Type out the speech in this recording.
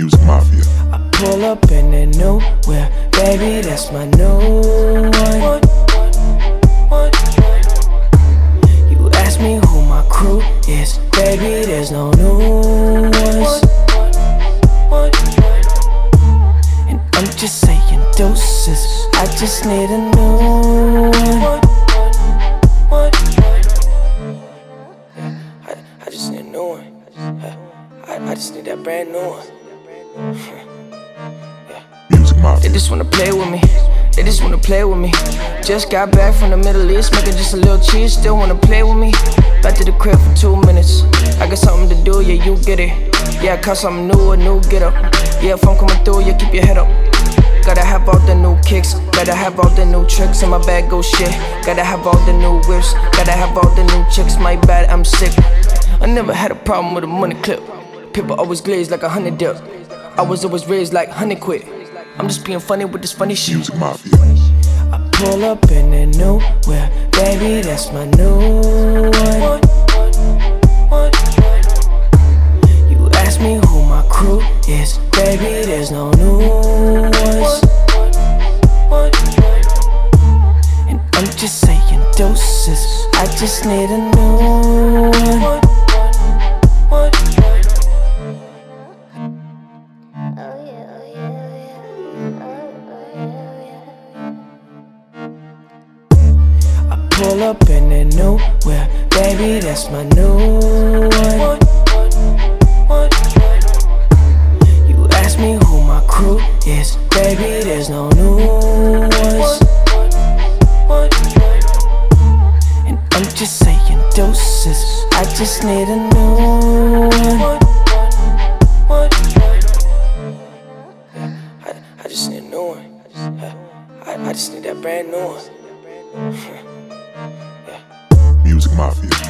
Music Mafia. I pull up in the nowhere, baby, that's my new one. You ask me who my crew is, baby, there's no new ones. And I'm just saying doses, I just need a new one. I just need a new one. I just need that brand new one. Music Mafia. They just wanna play with me. They just wanna play with me. Just got back from the Middle East, making just a little cheese. Still wanna play with me. Back to the crib for 2 minutes. I got something to do, yeah, you get it. Yeah, I caught something new, a new get up. Yeah, if I'm coming through, yeah, keep your head up. Gotta have all the new kicks, gotta have all the new tricks. In my bag go shit, gotta have all the new whips. Gotta have all the new chicks, my bad, I'm sick. I never had a problem with a money clip. People always glaze like 100 dip. I was always raised like 100 quid. I'm just being funny with this funny shit. Music Mafia. I pull up in the nowhere, baby, that's my new one. You ask me who my crew is, baby, there's no new ones. And I'm just saying doses, I just need a new one. Pull up in the nowhere, baby, that's my new one. You ask me who my crew is, baby, there's no new ones. And I'm just saying doses, I just need a new one. I just need a new one. I just need that brand new one. Music Mafia.